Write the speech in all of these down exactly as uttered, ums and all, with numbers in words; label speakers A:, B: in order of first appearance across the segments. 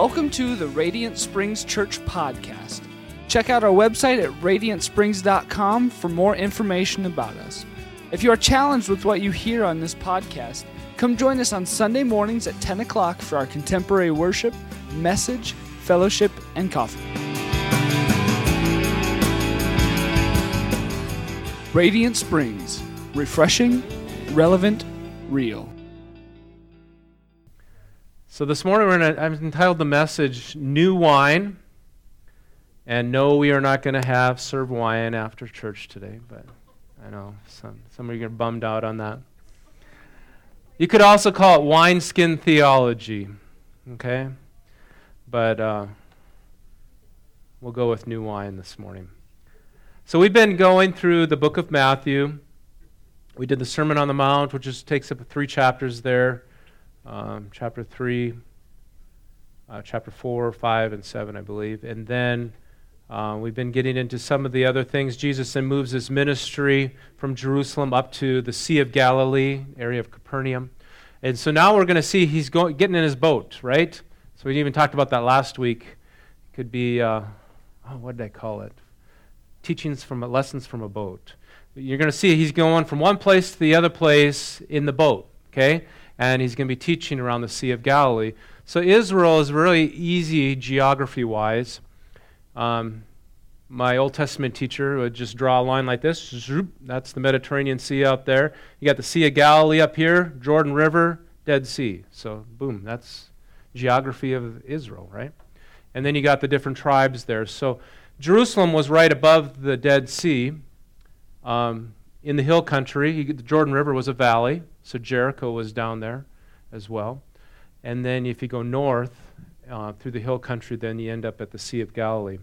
A: Welcome to the Radiant Springs Church podcast. Check out our website at radiant springs dot com for more information about us. If you are challenged with what you hear on this podcast, come join us on Sunday mornings at ten o'clock for our contemporary worship, message, fellowship, and coffee. Radiant Springs, refreshing, relevant, real.
B: So this morning we're gonna, I've entitled the message, New Wine. And no, we are not going to have serve wine after church today, but I know some, some of you are bummed out on that. You could also call it wineskin theology, okay? But uh, we'll go with new wine this morning. So we've been going through the book of Matthew. We did the Sermon on the Mount, which just takes up three chapters there. Um, chapter three, uh, chapter four, five, and seven, I believe. And then uh, we've been getting into some of the other things. Jesus then moves his ministry from Jerusalem up to the Sea of Galilee, area of Capernaum. And so now we're going to see he's going, getting in his boat, right? So we even talked about that last week. It could be, uh, oh, what did I call it? Teachings from, lessons from a boat. You're going to see he's going from one place to the other place in the boat, okay? And he's going to be teaching around the Sea of Galilee. So Israel is really easy geography-wise. Um, my Old Testament teacher would just draw a line like this. That's the Mediterranean Sea out there. You got the Sea of Galilee up here, Jordan River, Dead Sea. So boom, that's geography of Israel, right? And then you got the different tribes there. So Jerusalem was right above the Dead Sea. Um, in the hill country, the Jordan River was a valley. So Jericho was down there as well. And then if you go north uh, through the hill country, then you end up at the Sea of Galilee.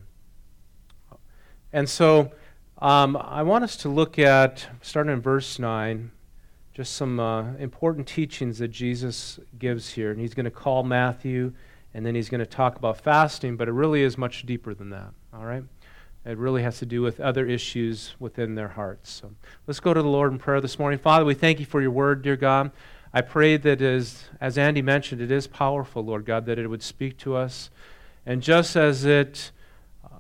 B: And so um, I want us to look at, starting in verse nine, just some uh, important teachings that Jesus gives here. And he's going to call Matthew, and then he's going to talk about fasting, but it really is much deeper than that, all right? It really has to do with other issues within their hearts. So let's go to the Lord in prayer this morning. Father, we thank you for your word, dear God. I pray that as, as Andy mentioned, it is powerful, Lord God, that it would speak to us. And just as it uh,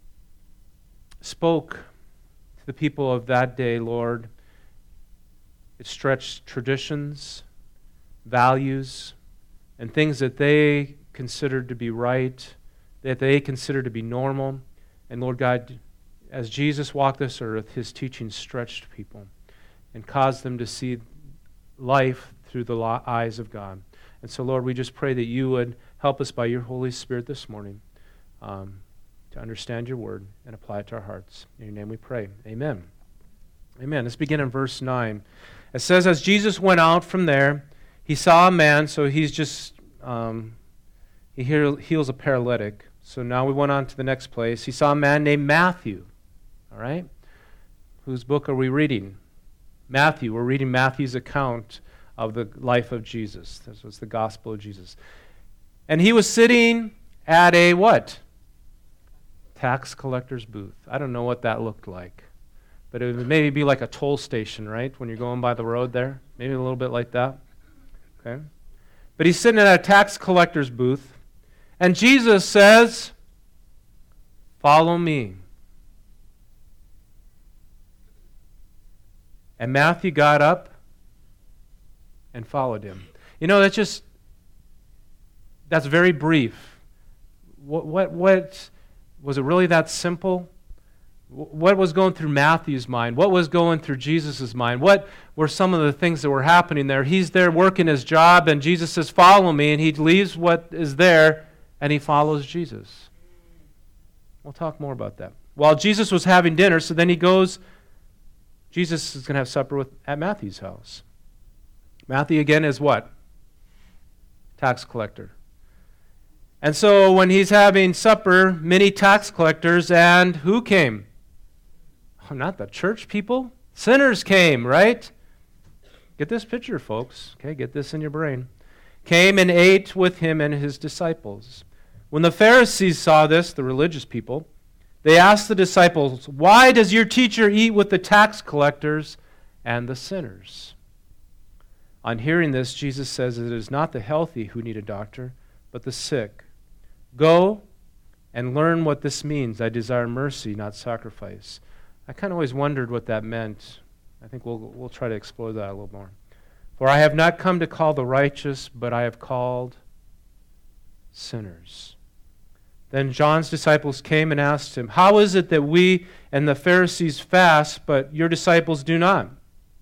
B: spoke to the people of that day, Lord, it stretched traditions, values, and things that they considered to be right, that they considered to be normal. And Lord God, as Jesus walked this earth, his teaching stretched people and caused them to see life through the eyes of God. And so, Lord, we just pray that you would help us by your Holy Spirit this morning um, to understand your word and apply it to our hearts. In your name we pray. Amen. Amen. Let's begin in verse nine. It says, as Jesus went out from there, he saw a man, so he's just, um, he heals a paralytic. So now we went on to the next place. He saw a man named Matthew, all right? Whose book are we reading? Matthew. We're reading Matthew's account of the life of Jesus. This was the gospel of Jesus. And he was sitting at a what? Tax collector's booth. I don't know what that looked like. But it would maybe be like a toll station, right? When you're going by the road there. Maybe a little bit like that. Okay? But he's sitting at a tax collector's booth. And Jesus says, follow me. And Matthew got up and followed him. You know, that's just, that's very brief. What, what, what, was it really that simple? What was going through Matthew's mind? What was going through Jesus' mind? What were some of the things that were happening there? He's there working his job, and Jesus says, follow me, and he leaves what is there, and he follows Jesus. We'll talk more about that. While Jesus was having dinner, so then he goes, Jesus is going to have supper with at Matthew's house. Matthew, again, is what? Tax collector. And so when he's having supper, many tax collectors, and who came? Oh, not the church people. Sinners came, right? Get this picture, folks. Okay, get this in your brain. Came and ate with him and his disciples. When the Pharisees saw this, the religious people, they asked the disciples, why does your teacher eat with the tax collectors and the sinners? On hearing this, Jesus says that it is not the healthy who need a doctor, but the sick. Go and learn what this means. I desire mercy, not sacrifice. I kind of always wondered what that meant. I think we'll we'll try to explore that a little more. For I have not come to call the righteous, but I have called sinners. Then John's disciples came and asked him, how is it that we and the Pharisees fast, but your disciples do not?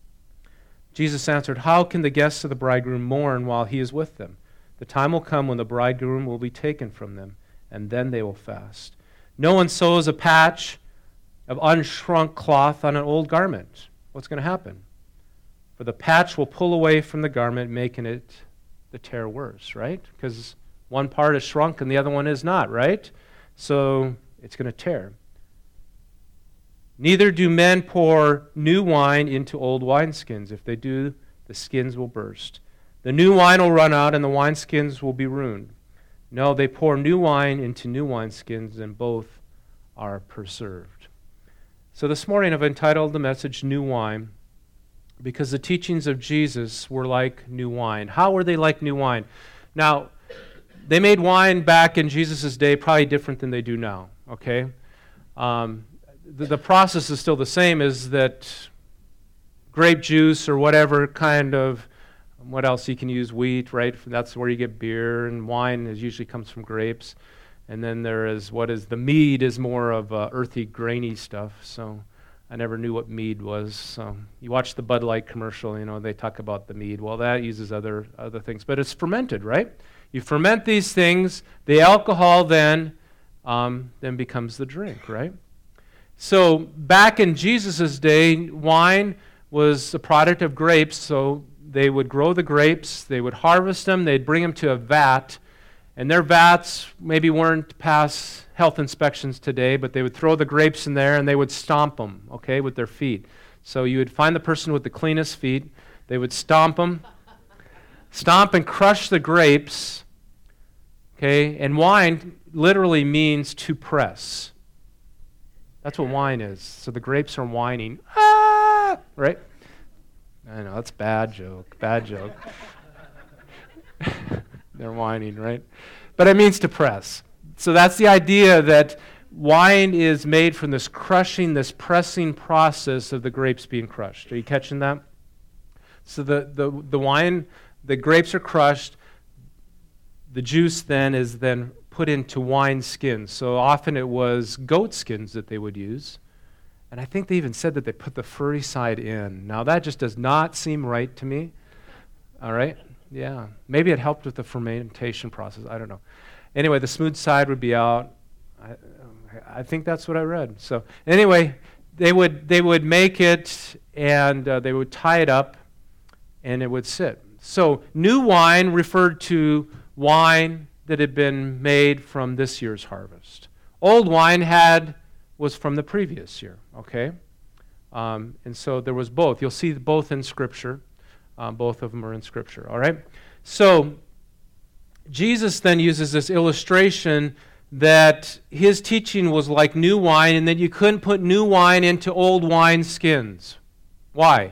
B: Jesus answered, how can the guests of the bridegroom mourn while he is with them? The time will come when the bridegroom will be taken from them, and then they will fast. No one sews a patch of unshrunk cloth on an old garment. What's going to happen? For the patch will pull away from the garment, making it the tear worse, right? Because one part is shrunk and the other one is not, right? So it's going to tear. Neither do men pour new wine into old wineskins. If they do, the skins will burst. The new wine will run out and the wineskins will be ruined. No, they pour new wine into new wineskins, and both are preserved. So this morning I've entitled the message New Wine, because the teachings of Jesus were like new wine. How were they like new wine? Now, they made wine back in Jesus' day probably different than they do now, okay? Um, the, the process is still the same, is that grape juice or whatever kind of, what else you can use, wheat, right? That's where you get beer, and wine is usually comes from grapes. And then there is what is, the mead is more of uh, earthy, grainy stuff, so I never knew what mead was. So you watch the Bud Light commercial, you know, they talk about the mead. Well, that uses other other things, but it's fermented, right? You ferment these things, the alcohol then um, then becomes the drink, right? So back in Jesus' day, wine was a product of grapes, so they would grow the grapes, they would harvest them, they'd bring them to a vat, and their vats maybe weren't past health inspections today, but they would throw the grapes in there and they would stomp them, okay, with their feet. So you would find the person with the cleanest feet, they would stomp them, stomp and crush the grapes, okay, and wine literally means to press. That's what wine is. So the grapes are whining, ah, right? I know, that's a bad joke, bad joke. They're whining, right? But it means to press. So that's the idea, that wine is made from this crushing, this pressing process of the grapes being crushed. Are you catching that? So the, the, the wine, the grapes are crushed. The juice then is then put into wine skins. So often it was goat skins that they would use. And I think they even said that they put the furry side in. Now that just does not seem right to me. All right? Yeah. Maybe it helped with the fermentation process. I don't know. Anyway, the smooth side would be out. I, I think that's what I read. So anyway, they would they would make it, and uh, they would tie it up, and it would sit. So new wine referred to wine that had been made from this year's harvest. Old wine had was from the previous year. Okay, um, and so there was both. You'll see both in Scripture. Um, both of them are in Scripture. All right. So Jesus then uses this illustration that his teaching was like new wine, and that you couldn't put new wine into old wine skins. Why?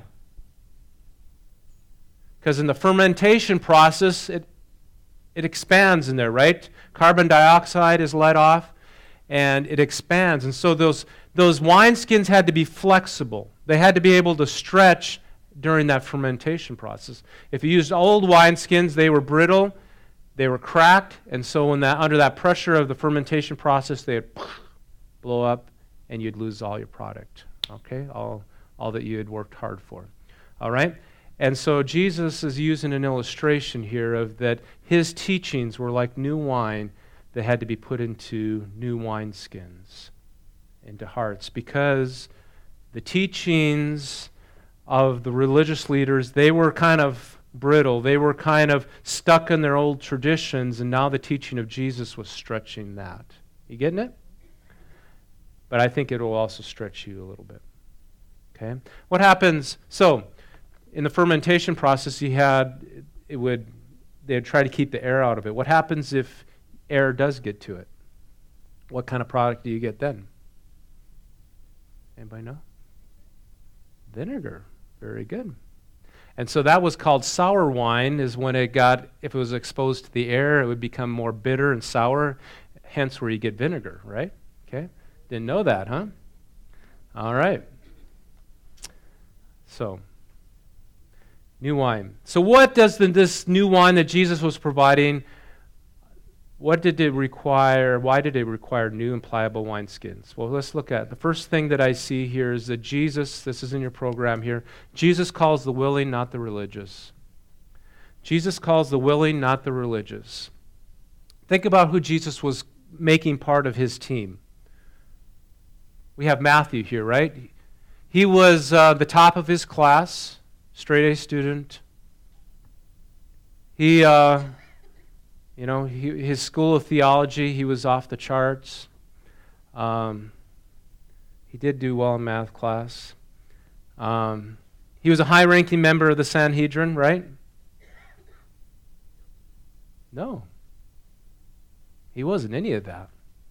B: Because in the fermentation process, it it expands in there, right? Carbon dioxide is let off, and it expands. And so those those wine skins had to be flexible. They had to be able to stretch during that fermentation process. If you used old wine skins, they were brittle, they were cracked, and so when that under that pressure of the fermentation process, they would blow up, and you'd lose all your product. Okay, all all that you had worked hard for. All right, and so Jesus is using an illustration here of that his teachings were like new wine that had to be put into new wine skins, into hearts, because the teachings of the religious leaders, they were kind of brittle. They were kind of stuck in their old traditions, and now the teaching of Jesus was stretching that. You getting it? But I think it will also stretch you a little bit. Okay? What happens? So, in the fermentation process, you had, it would, they'd try to keep the air out of it. What happens if air does get to it? What kind of product do you get then? Anybody know? Vinegar. Very good. And so that was called sour wine, is when it got, if it was exposed to the air, it would become more bitter and sour, hence where you get vinegar, right? Okay? Didn't know that, huh? All right. So, new wine. So what does the, this new wine that Jesus was providing, what did it require? Why did it require new and pliable wineskins? Well, let's look at it. The first thing that I see here is that Jesus, this is in your program here, Jesus calls the willing, not the religious. Jesus calls the willing, not the religious. Think about who Jesus was making part of his team. We have Matthew here, right? He was uh, the top of his class, straight A student. He, uh, you know, he, his school of theology, he was off the charts. Um, he did do well in math class. Um, he was a high-ranking member of the Sanhedrin, right? No. He wasn't any of that.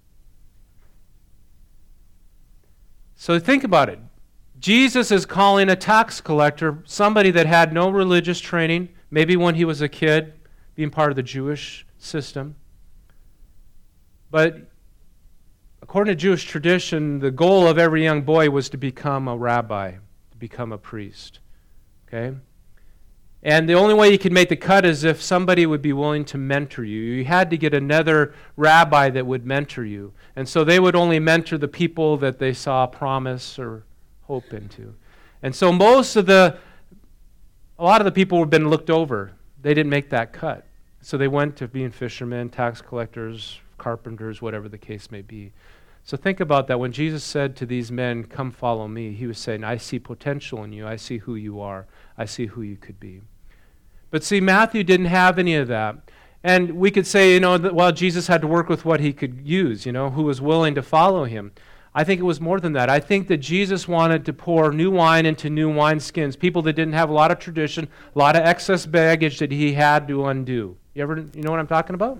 B: So think about it. Jesus is calling a tax collector, somebody that had no religious training, maybe when he was a kid, being part of the Jewish system. But according to Jewish tradition, the goal of every young boy was to become a rabbi, to become a priest. Okay? And the only way you could make the cut is if somebody would be willing to mentor you. You had to get another rabbi that would mentor you. And so they would only mentor the people that they saw promise or hope into. And so most of the, a lot of the people have been looked over. They didn't make that cut. So they went to being fishermen, tax collectors, carpenters, whatever the case may be. So think about that. When Jesus said to these men, come follow me, he was saying, I see potential in you. I see who you are. I see who you could be. But see, Matthew didn't have any of that. And we could say, you know, that, well, Jesus had to work with what he could use, you know, who was willing to follow him. I think it was more than that. I think that Jesus wanted to pour new wine into new wineskins, people that didn't have a lot of tradition, a lot of excess baggage that he had to undo. You ever, you know what I'm talking about?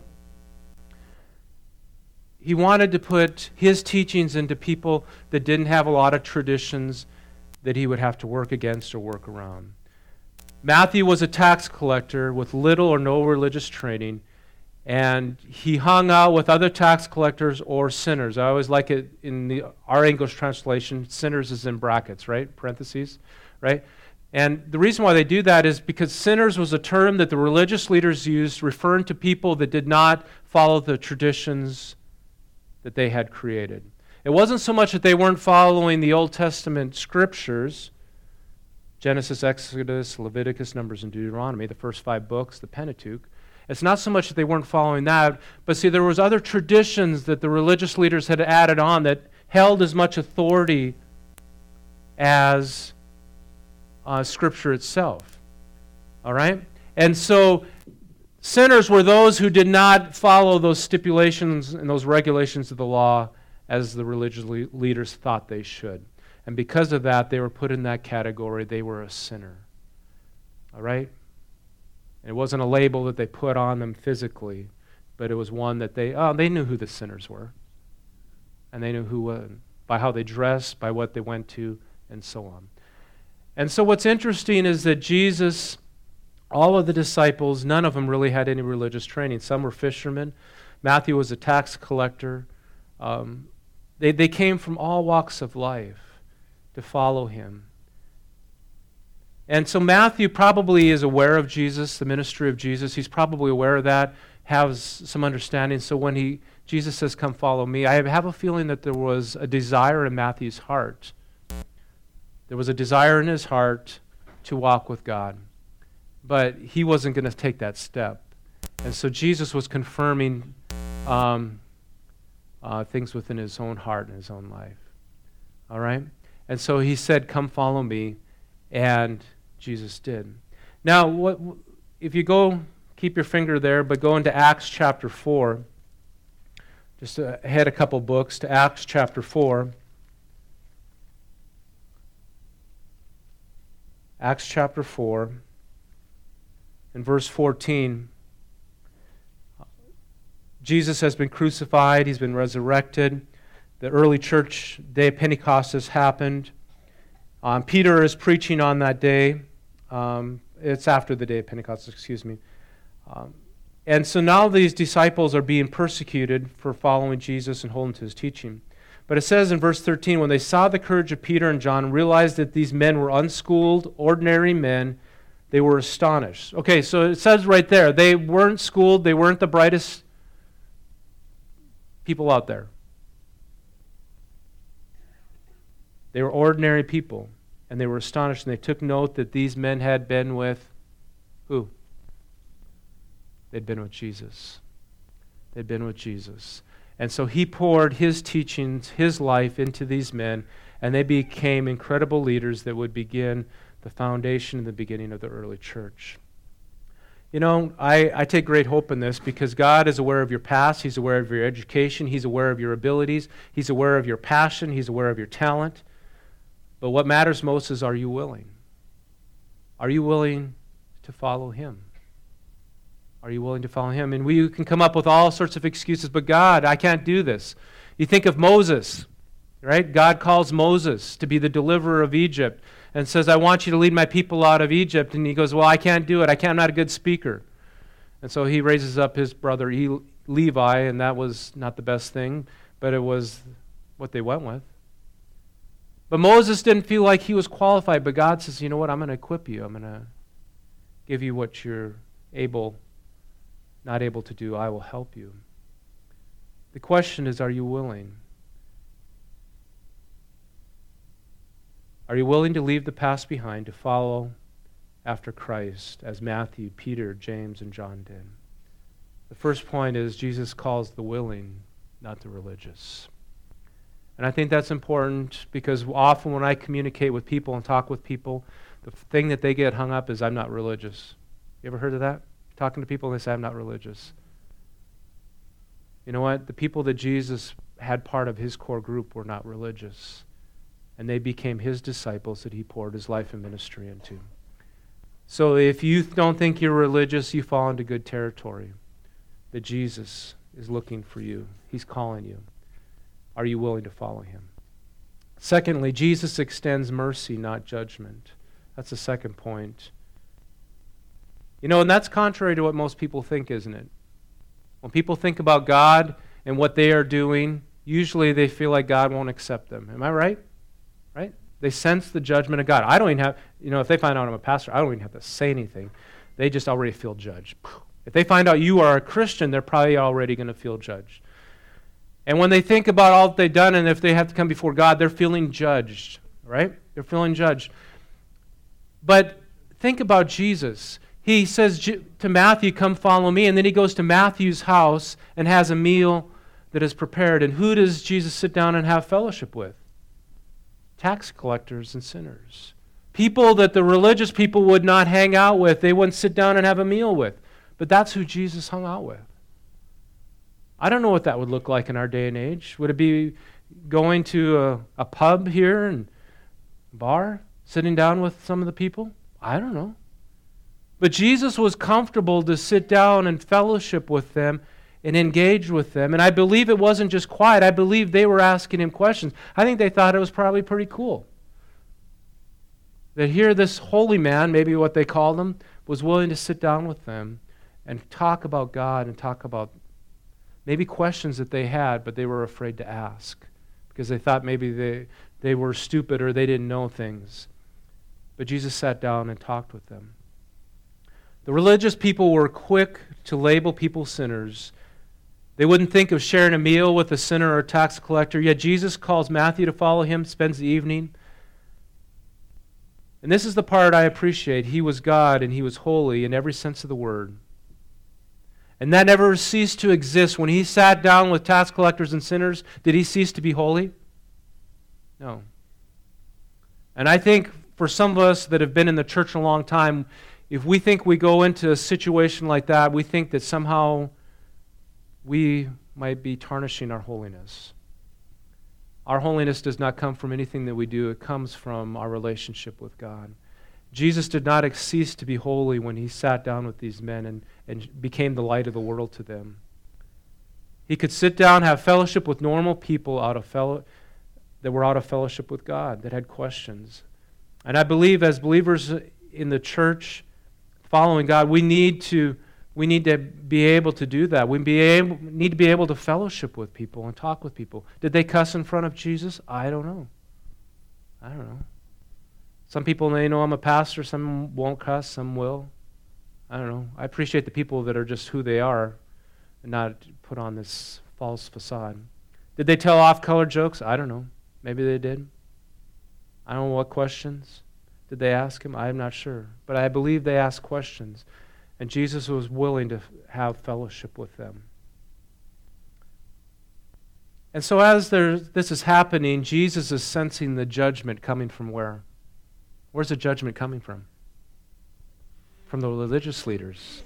B: He wanted to put his teachings into people that didn't have a lot of traditions that he would have to work against or work around. Matthew was a tax collector with little or no religious training, and he hung out with other tax collectors or sinners. I always like it in the our English translation, sinners is in brackets, right? Parentheses, right? And the reason why they do that is because sinners was a term that the religious leaders used referring to people that did not follow the traditions that they had created. It wasn't so much that they weren't following the Old Testament scriptures, Genesis, Exodus, Leviticus, Numbers, and Deuteronomy, the first five books, the Pentateuch. It's not so much that they weren't following that, but see, there was other traditions that the religious leaders had added on that held as much authority as uh, Scripture itself. All right? And so sinners were those who did not follow those stipulations and those regulations of the law as the religious le- leaders thought they should. And because of that, they were put in that category. They were a sinner. All right? And it wasn't a label that they put on them physically, but it was one that they, oh, they knew who the sinners were. And they knew who, uh, by how they dressed, by what they went to, and so on. And so what's interesting is that Jesus, all of the disciples, none of them really had any religious training. Some were fishermen. Matthew was a tax collector. Um, they, they came from all walks of life to follow him. And so Matthew probably is aware of Jesus, the ministry of Jesus. He's probably aware of that, has some understanding. So when he Jesus says, come follow me, I have a feeling that there was a desire in Matthew's heart. There was a desire in his heart to walk with God. But he wasn't going to take that step. And so Jesus was confirming um, uh, things within his own heart and his own life. All right? And so he said, come follow me, and Jesus did. Now, what, if you go, keep your finger there, but go into Acts chapter four, just ahead a couple books to Acts chapter four. Acts chapter four, in verse fourteen, Jesus has been crucified, he's been resurrected. The early church day of Pentecost has happened. Um, Peter is preaching on that day. Um, it's after the day of Pentecost, excuse me. Um, And so now these disciples are being persecuted for following Jesus and holding to his teaching. But it says in verse thirteen, when they saw the courage of Peter and John and realized that these men were unschooled, ordinary men, they were astonished. Okay, so it says right there, they weren't schooled, they weren't the brightest people out there. They were ordinary people, and they were astonished, and they took note that these men had been with who? They'd been with Jesus. They'd been with Jesus. And so he poured his teachings, his life into these men, and they became incredible leaders that would begin the foundation and the beginning of the early church. You know, I, I take great hope in this because God is aware of your past. He's aware of your education. He's aware of your abilities. He's aware of your passion. He's aware of your talent. But what matters most is, are you willing? Are you willing to follow him? Are you willing to follow him? And we can come up with all sorts of excuses, but God, I can't do this. You think of Moses, right? God calls Moses to be the deliverer of Egypt and says, I want you to lead my people out of Egypt. And he goes, well, I can't do it. I can't, I'm not a good speaker. And so he raises up his brother Levi, and that was not the best thing, but it was what they went with. But Moses didn't feel like he was qualified, but God says, you know what, I'm going to equip you. I'm going to give you what you're able not able to do. I will help you. The question is, are you willing? Are you willing to leave the past behind to follow after Christ, as Matthew, Peter, James, and John did? The first point is Jesus calls the willing, not the religious. And I think that's important because often when I communicate with people and talk with people, the thing that they get hung up is, I'm not religious. You ever heard of that? Talking to people and they say, I'm not religious. You know what? The people that Jesus had part of his core group were not religious. And they became his disciples that he poured his life and ministry into. So if you don't think you're religious, you fall into good territory. That Jesus is looking for you. He's calling you. Are you willing to follow him? Secondly, Jesus extends mercy, not judgment. That's the second point. You know, and that's contrary to what most people think, isn't it? When people think about God and what they are doing, usually they feel like God won't accept them. Am I right? Right? They sense the judgment of God. I don't even have, you know, if they find out I'm a pastor, I don't even have to say anything. They just already feel judged. If they find out you are a Christian, they're probably already going to feel judged. And when they think about all that they've done and if they have to come before God, they're feeling judged, right? They're feeling judged. But think about Jesus. He says to Matthew, come follow me. And then he goes to Matthew's house and has a meal that is prepared. And who does Jesus sit down and have fellowship with? Tax collectors and sinners. People that the religious people would not hang out with. They wouldn't sit down and have a meal with. But that's who Jesus hung out with. I don't know what that would look like in our day and age. Would it be going to a, a pub here and bar, sitting down with some of the people? I don't know. But Jesus was comfortable to sit down and fellowship with them and engage with them. And I believe it wasn't just quiet. I believe they were asking him questions. I think they thought it was probably pretty cool. That here this holy man, maybe what they called him, was willing to sit down with them and talk about God and talk about maybe questions that they had, but they were afraid to ask because they thought maybe they, they were stupid or they didn't know things. But Jesus sat down and talked with them. The religious people were quick to label people sinners. They wouldn't think of sharing a meal with a sinner or a tax collector, yet Jesus calls Matthew to follow him, spends the evening. And this is the part I appreciate. He was God and he was holy in every sense of the word. And that never ceased to exist. When he sat down with tax collectors and sinners, did he cease to be holy? No. And I think for some of us that have been in the church a long time, if we think we go into a situation like that, we think that somehow we might be tarnishing our holiness. Our holiness does not come from anything that we do. It comes from our relationship with God. Jesus did not cease to be holy when he sat down with these men and, and became the light of the world to them. He could sit down, have fellowship with normal people out of fellow, that were out of fellowship with God, that had questions. And I believe as believers in the church, following God, we need to We need to be able to do that. We be able, need to be able to fellowship with people and talk with people. Did they cuss in front of Jesus? I don't know. I don't know. Some people may know I'm a pastor, some won't cuss, some will. I don't know. I appreciate the people that are just who they are and not put on this false facade. Did they tell off-color jokes? I don't know. Maybe they did. I don't know what questions did they ask him. I'm not sure. But I believe they asked questions. And Jesus was willing to have fellowship with them. And so as there, this is happening, Jesus is sensing the judgment coming from where? Where's the judgment coming from? From the religious leaders.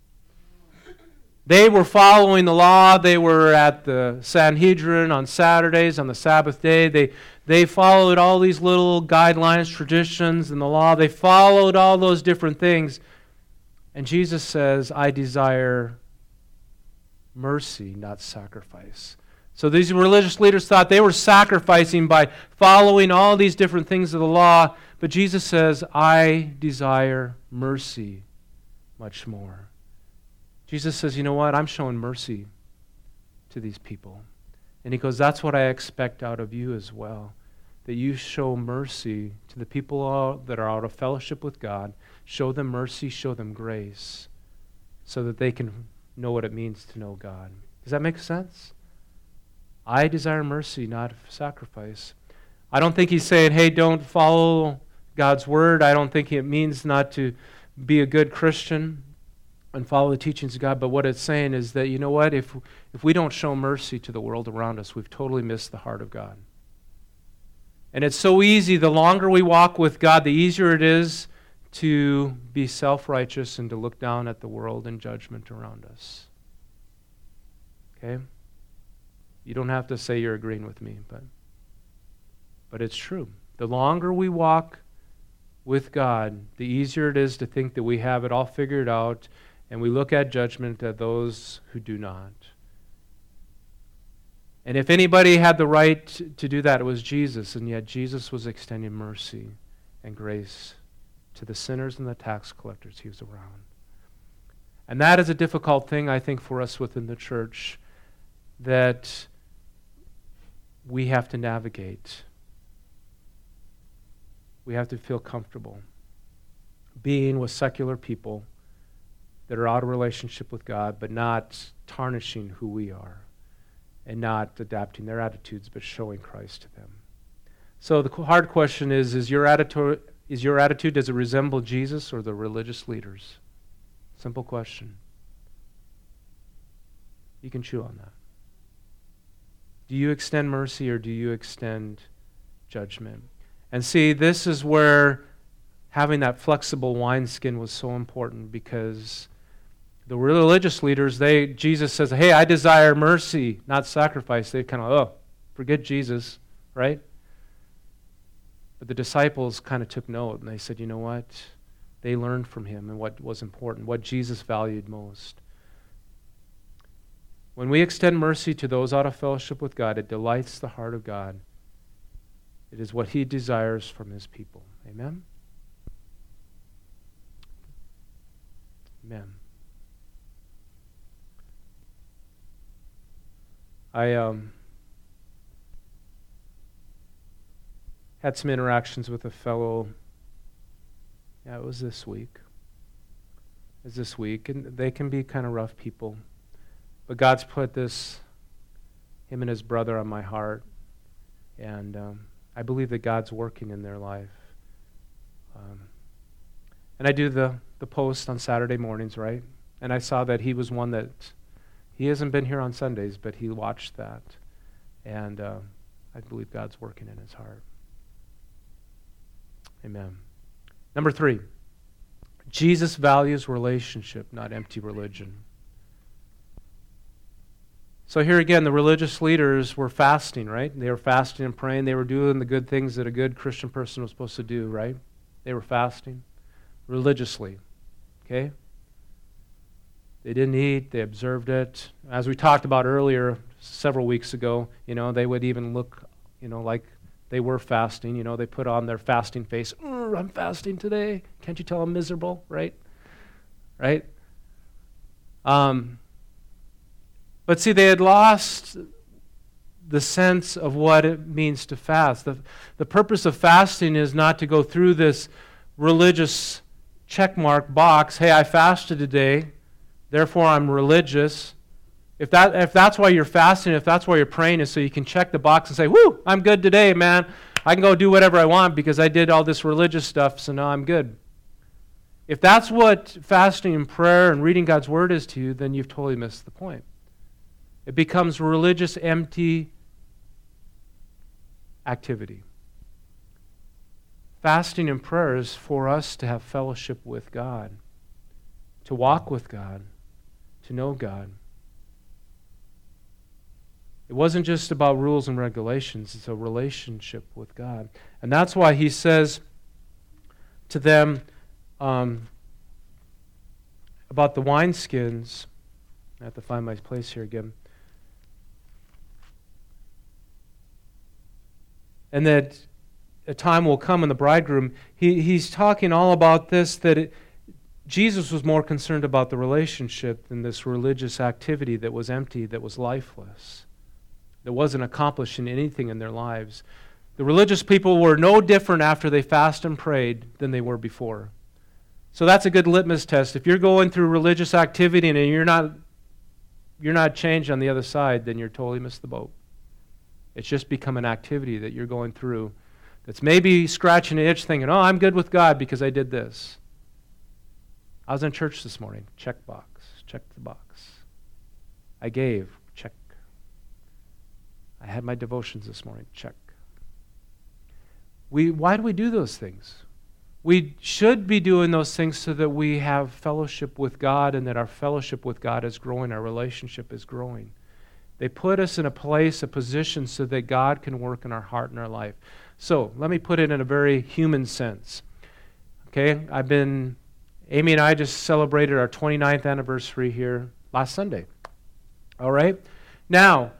B: They were following the law. They were at the Sanhedrin on Saturdays, on the Sabbath day. They, they followed all these little guidelines, traditions, and the law. They followed all those different things. And Jesus says, I desire mercy, not sacrifice. So these religious leaders thought they were sacrificing by following all these different things of the law. But Jesus says, I desire mercy much more. Jesus says, you know what? I'm showing mercy to these people. And he goes, that's what I expect out of you as well. That you show mercy to the people that are out of fellowship with God. Show them mercy, show them grace, so that they can know what it means to know God. Does that make sense? I desire mercy, not sacrifice. I don't think he's saying, hey, don't follow God's word. I don't think it means not to be a good Christian and follow the teachings of God. But what it's saying is that, you know what? If, if we don't show mercy to the world around us, we've totally missed the heart of God. And it's so easy. The longer we walk with God, the easier it is to be self-righteous and to look down at the world and judgment around us. Okay? You don't have to say you're agreeing with me, but, but it's true. The longer we walk with God, the easier it is to think that we have it all figured out, and we look at judgment at those who do not. And if anybody had the right to do that, it was Jesus, and yet Jesus was extending mercy and grace to the sinners and the tax collectors he was around. And that is a difficult thing, I think, for us within the church, that we have to navigate. We have to feel comfortable being with secular people that are out of relationship with God, but not tarnishing who we are and not adapting their attitudes, but showing Christ to them. So the hard question is, is your attitude, is your attitude, does it resemble Jesus or the religious leaders? Simple question. You can chew on that. Do you extend mercy or do you extend judgment? And see, this is where having that flexible wineskin was so important, because the religious leaders, they Jesus says, hey, I desire mercy, not sacrifice. They kind of, oh, forget Jesus, right? But the disciples kind of took note, and they said, you know what? They learned from him and what was important, what Jesus valued most. When we extend mercy to those out of fellowship with God, it delights the heart of God. It is what he desires from his people. Amen? Amen. I um, had some interactions with a fellow, yeah, it was this week. It was this week, and they can be kind of rough people. But God's put this, him and his brother, on my heart, and um, I believe that God's working in their life. Um, and I do the, the post on Saturday mornings, right? And I saw that he was one that, he hasn't been here on Sundays, but he watched that. And uh, I believe God's working in his heart. Amen. Number three, Jesus values relationship, not empty religion. So here again, the religious leaders were fasting, right? They were fasting and praying. They were doing the good things that a good Christian person was supposed to do, right? They were fasting religiously, okay? They didn't eat. They observed it. As we talked about earlier, several weeks ago, you know, they would even look, you know, like they were fasting. You know, they put on their fasting face. I'm fasting today. Can't you tell I'm miserable, right? Right? Um, but see, they had lost the sense of what it means to fast. The, the purpose of fasting is not to go through this religious checkmark box. Hey, I fasted today, therefore I'm religious. If that if that's why you're fasting, if that's why you're praying, is so you can check the box and say, whoo, I'm good today, man. I can go do whatever I want because I did all this religious stuff, so now I'm good. If that's what fasting and prayer and reading God's Word is to you, then you've totally missed the point. It becomes religious, empty activity. Fasting and prayer is for us to have fellowship with God, to walk with God, to know God. It wasn't just about rules and regulations, it's a relationship with God. And that's why he says to them um, about the wineskins. I have to find my place here again. And that a time will come in the bridegroom. He, he's talking all about this, that it, Jesus was more concerned about the relationship than this religious activity that was empty, that was lifeless, that wasn't accomplishing anything in their lives. The religious people were no different after they fasted and prayed than they were before. So that's a good litmus test. If you're going through religious activity and you're not, you're not changed on the other side, then you're totally missed the boat. It's just become an activity that you're going through that's maybe scratching an itch thinking, oh, I'm good with God because I did this. I was in church this morning. Check box. Check the box. I gave. Check. I had my devotions this morning. Check. We, why do we do those things? We should be doing those things so that we have fellowship with God and that our fellowship with God is growing, our relationship is growing. They put us in a place, a position, so that God can work in our heart and our life. So, let me put it in a very human sense. Okay, I've been, Amy and I just celebrated our twenty-ninth anniversary here last Sunday. All right? Now,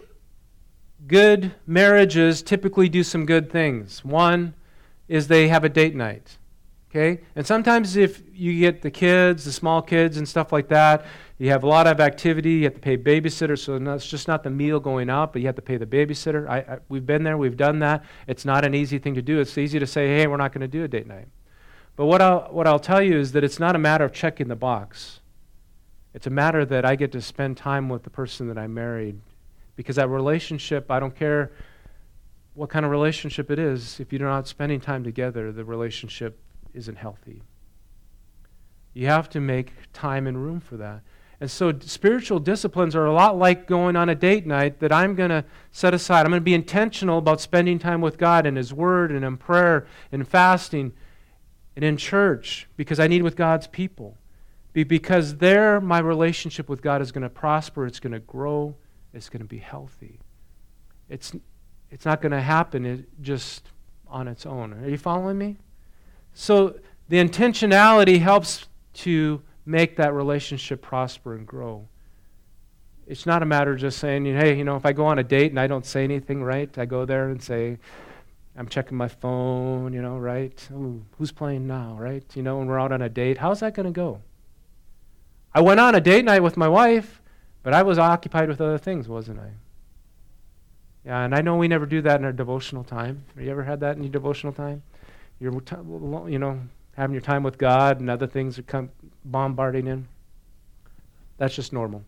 B: good marriages typically do some good things. One is they have a date night. Okay? And sometimes if you get the kids, the small kids and stuff like that, you have a lot of activity, you have to pay babysitter, so it's just not the meal going out, but you have to pay the babysitter. I, I, we've been there, we've done that. It's not an easy thing to do. It's easy to say, hey, we're not going to do a date night. But what I'll, what I'll tell you is that it's not a matter of checking the box. It's a matter that I get to spend time with the person that I married. Because that relationship, I don't care what kind of relationship it is, if you're not spending time together, the relationship isn't healthy. You have to make time and room for that. And so spiritual disciplines are a lot like going on a date night that I'm going to set aside. I'm going to be intentional about spending time with God in His Word and in prayer and fasting and in church because I need with God's people. Be- because there my relationship with God is going to prosper, it's going to grow, it's going to be healthy. It's, it's not going to happen it just on its own. Are you following me? So the intentionality helps to make that relationship prosper and grow. It's not a matter of just saying, hey, you know, if I go on a date and I don't say anything, right? I go there and say, I'm checking my phone, you know, right? Ooh, who's playing now, right? You know, when we're out on a date, how's that going to go? I went on a date night with my wife, but I was occupied with other things, wasn't I? Yeah, and I know we never do that in our devotional time. Have you ever had that in your devotional time? You're, you know, having your time with God and other things are come bombarding in. That's just normal.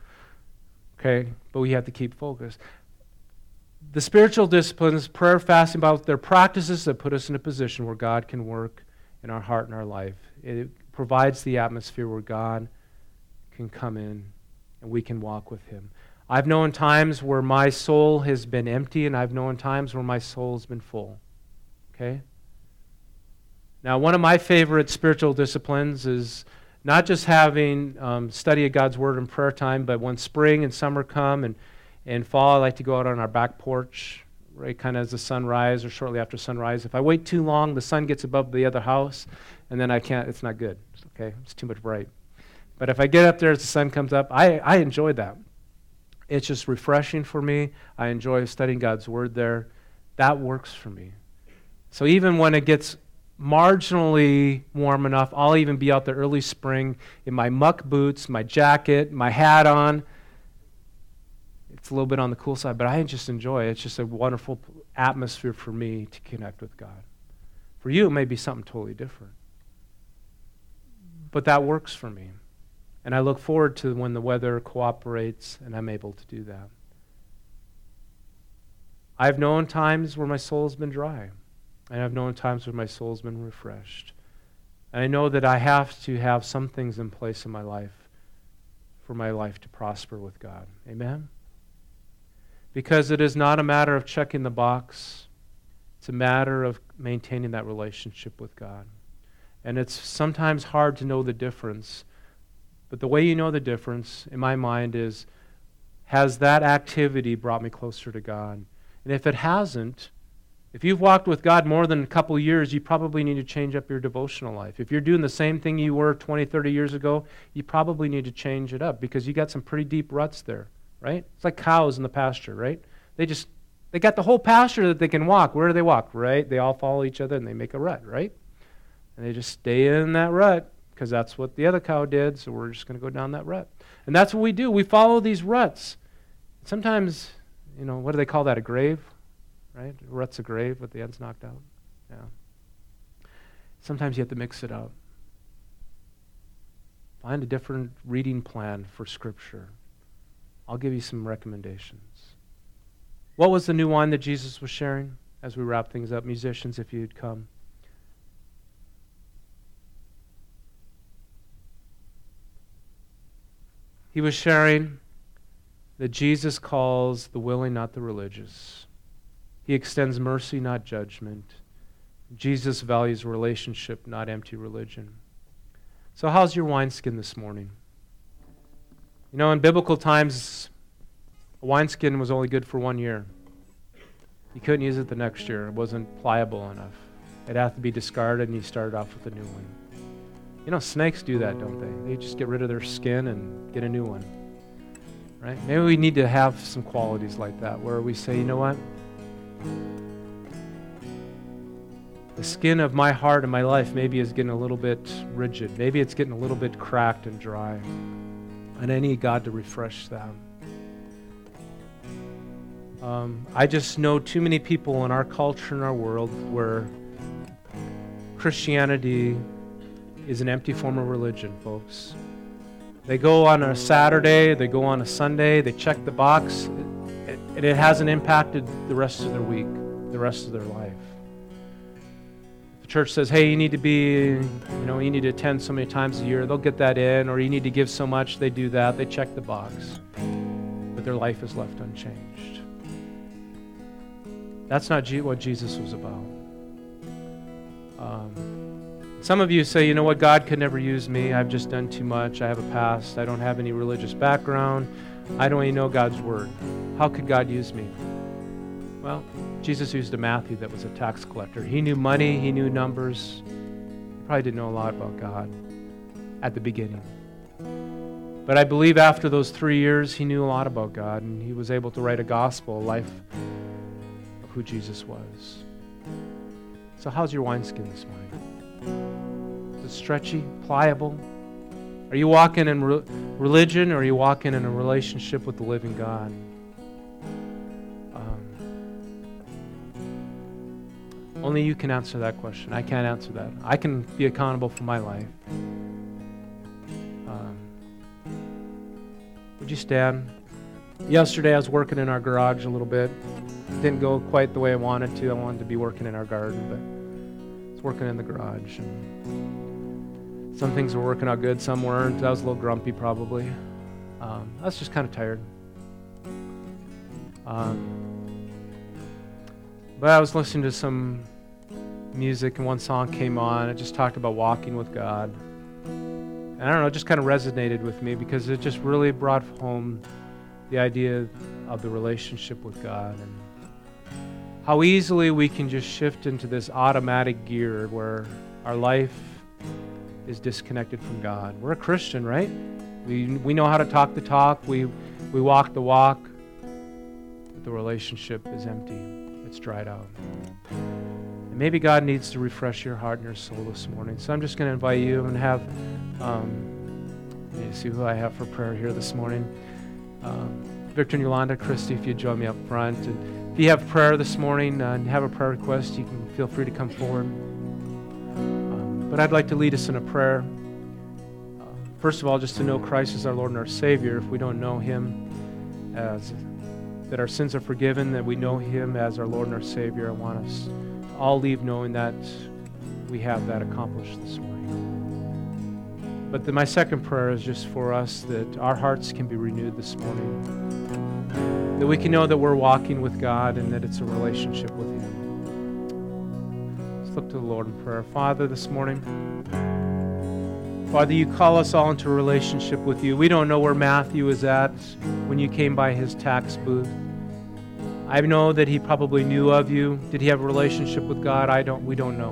B: Okay? But we have to keep focused. The spiritual disciplines, prayer, fasting, about their practices that put us in a position where God can work in our heart and our life. It provides the atmosphere where God can come in and we can walk with Him. I've known times where my soul has been empty, and I've known times where my soul has been full. Okay? Now, one of my favorite spiritual disciplines is not just having um, study of God's Word and prayer time, but when spring and summer come and, and fall, I like to go out on our back porch, right, kind of as the sun rises or shortly after sunrise. If I wait too long, the sun gets above the other house, and then I can't, it's not good. Okay? It's too much bright. But if I get up there as the sun comes up, I, I enjoy that. It's just refreshing for me. I enjoy studying God's Word there. That works for me. So even when it gets marginally warm enough, I'll even be out there early spring in my muck boots, my jacket, my hat on. It's a little bit on the cool side, but I just enjoy it. It's just a wonderful atmosphere for me to connect with God. For you, it may be something totally different. But that works for me. And I look forward to when the weather cooperates and I'm able to do that. I've known times where my soul's been dry. And I've known times where my soul's been refreshed. And I know that I have to have some things in place in my life for my life to prosper with God. Amen? Because it is not a matter of checking the box. It's a matter of maintaining that relationship with God. And it's sometimes hard to know the difference. But the way you know the difference, in my mind, is, has that activity brought me closer to God? And if it hasn't, if you've walked with God more than a couple years, you probably need to change up your devotional life. If you're doing the same thing you were twenty, thirty years ago, you probably need to change it up because you got some pretty deep ruts there, right? It's like cows in the pasture, right? They just, they got the whole pasture that they can walk. Where do they walk, right? They all follow each other and they make a rut, right? And they just stay in that rut because that's what the other cow did, so we're just going to go down that rut. And that's what we do. We follow these ruts. Sometimes, you know, what do they call that, a grave? Right? A rut's a grave with the ends knocked out. Yeah. Sometimes you have to mix it up. Find a different reading plan for Scripture. I'll give you some recommendations. What was the new wine that Jesus was sharing as we wrap things up? Musicians, if you'd come. He was sharing that Jesus calls the willing, not the religious. He extends mercy, not judgment. Jesus values relationship, not empty religion. So how's your wineskin this morning? You know, in biblical times, a wineskin was only good for one year. You couldn't use it the next year. It wasn't pliable enough. It had to be discarded, and you started off with a new one. You know, snakes do that, don't they? They just get rid of their skin and get a new one. Right? Maybe we need to have some qualities like that, where we say, you know what? The skin of my heart and my life maybe is getting a little bit rigid. Maybe it's getting a little bit cracked and dry. And I need God to refresh that. Um, I just know too many people in our culture and our world where Christianity is an empty form of religion, folks. They go on a Saturday, they go on a Sunday, they check the box, and it hasn't impacted the rest of their week, the rest of their life. The church says, hey, you need to be, you know, you need to attend so many times a year. They'll get that in. Or you need to give so much. They do that. They check the box. But their life is left unchanged. That's not what Jesus was about. Um, some of you say, you know what, God could never use me. I've just done too much. I have a past. I don't have any religious background. I don't even know God's word. How could God use me? Well, Jesus used a Matthew that was a tax collector. He knew money. He knew numbers. He probably didn't know a lot about God at the beginning. But I believe after those three years, he knew a lot about God, and he was able to write a gospel, a life of who Jesus was. So how's your wineskin this morning? Is it stretchy, pliable? Are you walking in re- religion, or are you walking in a relationship with the living God? Only you can answer that question. I can't answer that. I can be accountable for my life. Um, would you stand? Yesterday I was working in our garage a little bit. Didn't go quite the way I wanted to. I wanted to be working in our garden, but I was working in the garage. And some things were working out good, some weren't. I was a little grumpy probably. Um, I was just kind of tired. Um, but I was listening to some music, and one song came on. It just talked about walking with God. And I don't know, it just kind of resonated with me because it just really brought home the idea of the relationship with God and how easily we can just shift into this automatic gear where our life is disconnected from God. We're a Christian, right? We we know how to talk the talk. We we walk the walk. But the relationship is empty. It's dried out. And maybe God needs to refresh your heart and your soul this morning. So I'm just going to invite you and have, um, let me see who I have for prayer here this morning. Um, Victor and Yolanda, Christy, if you'd join me up front. And if you have prayer this morning uh, and have a prayer request, you can feel free to come forward. Um, but I'd like to lead us in a prayer. Uh, first of all, just to know Christ as our Lord and our Savior. If we don't know Him as, that our sins are forgiven, that we know Him as our Lord and our Savior, I want us to all leave knowing that we have that accomplished this morning. But the, my second prayer is just for us that our hearts can be renewed this morning. That we can know that we're walking with God and that it's a relationship with Him. Let's look to the Lord in prayer. Father, this morning, Father, you call us all into a relationship with you. We don't know where Matthew is at when you came by his tax booth. I know that he probably knew of you. Did he have a relationship with God? I don't. We don't know.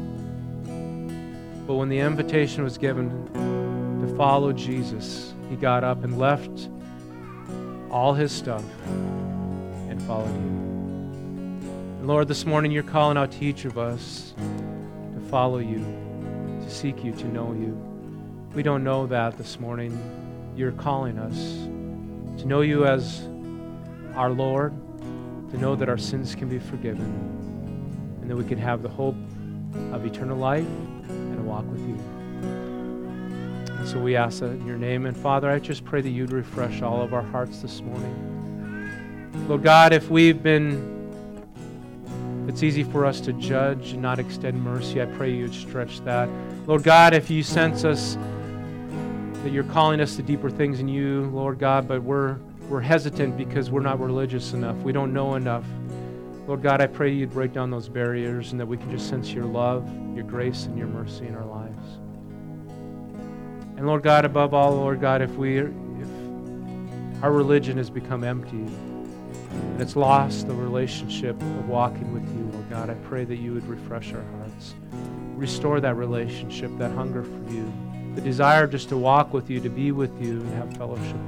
B: But when the invitation was given to follow Jesus, he got up and left all his stuff and followed you. And Lord, this morning you're calling out to each of us to follow you, to seek you, to know you. We don't know that this morning. You're calling us to know you as our Lord, to know that our sins can be forgiven, and that we can have the hope of eternal life and a walk with you. And so we ask that in your name. And Father, I just pray that you'd refresh all of our hearts this morning. Lord God, if we've been, it's easy for us to judge and not extend mercy, I pray you'd stretch that. Lord God, if you sense us, that you're calling us to deeper things in you, Lord God, but we're we're hesitant because we're not religious enough. We don't know enough. Lord God, I pray you'd break down those barriers and that we can just sense your love, your grace, and your mercy in our lives. And Lord God, above all, Lord God, if we, if our religion has become empty and it's lost the relationship of walking with you, Lord God, I pray that you would refresh our hearts. Restore that relationship, that hunger for you, the desire just to walk with you, to be with you, and have fellowship with you.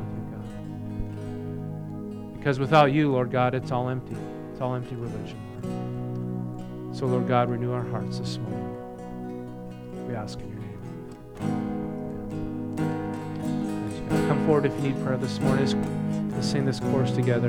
B: Because without you, Lord God, it's all empty. It's all empty religion. So, Lord God, renew our hearts this morning. We ask in your name. Come forward if you need prayer this morning. Let's sing this chorus together.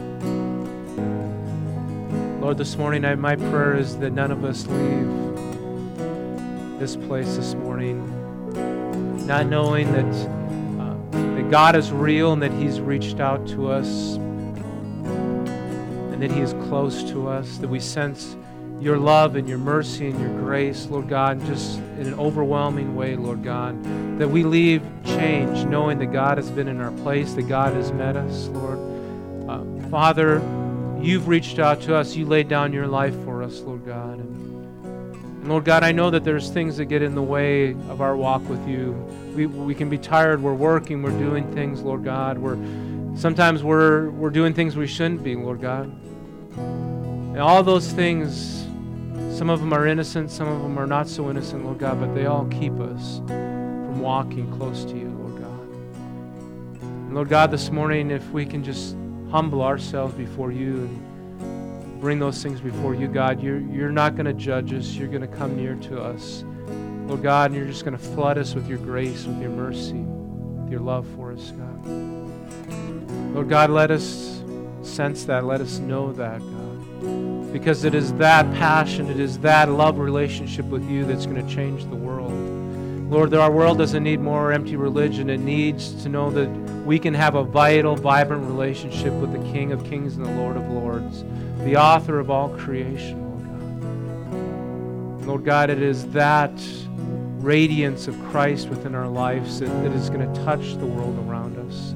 B: Lord, this morning, I, my prayer is that none of us leave this place this morning not knowing that, uh, that God is real and that He's reached out to us, that He is close to us, that we sense your love and your mercy and your grace, Lord God, just in an overwhelming way, Lord God, that we leave changed, knowing that God has been in our place, that God has met us, Lord. Uh, Father, you've reached out to us. You laid down your life for us, Lord God. And, and Lord God, I know that there's things that get in the way of our walk with you. We, we can be tired. We're working. We're doing things, Lord God. We're sometimes we're we're doing things we shouldn't be, Lord God. And all those things, some of them are innocent, some of them are not so innocent, Lord God, but they all keep us from walking close to you, Lord God. And Lord God, this morning, if we can just humble ourselves before you and bring those things before you, God, you're, you're not going to judge us. You're going to come near to us, Lord God, and you're just going to flood us with your grace, with your mercy, with your love for us, God. Lord God, let us sense that. Let us know that, God. Because it is that passion, it is that love relationship with you that's going to change the world. Lord, our world doesn't need more empty religion. It needs to know that we can have a vital, vibrant relationship with the King of Kings and the Lord of Lords, the author of all creation, Lord God. Lord God, it is that radiance of Christ within our lives that, that is going to touch the world around us.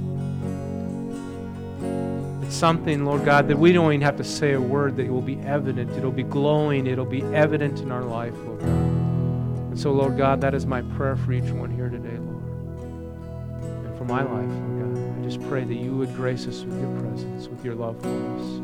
B: It's something, Lord God, that we don't even have to say a word, that it will be evident. It'll be glowing. It'll be evident in our life, Lord God. And so, Lord God, that is my prayer for each one here today, Lord. And for my life, Lord God, I just pray that you would grace us with your presence, with your love for us.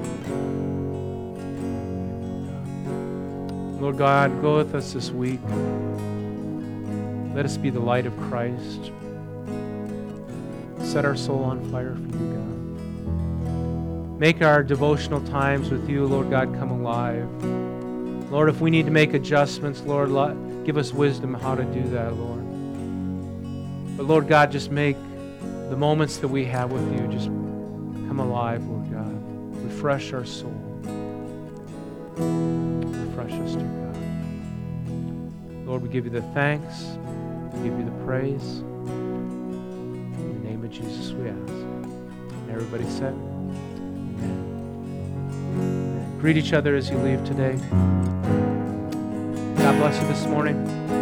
B: Lord God, go with us this week. Let us be the light of Christ. Set our soul on fire for you, God. Make our devotional times with you, Lord God, come alive. Lord, if we need to make adjustments, Lord, lo- give us wisdom how to do that, Lord. But Lord God, just make the moments that we have with you just come alive, Lord God. Refresh our soul. Refresh us, dear God. Lord, we give you the thanks. We give you the praise. In the name of Jesus we ask. And everybody said, amen. Amen. Greet each other as you leave today. God bless you this morning.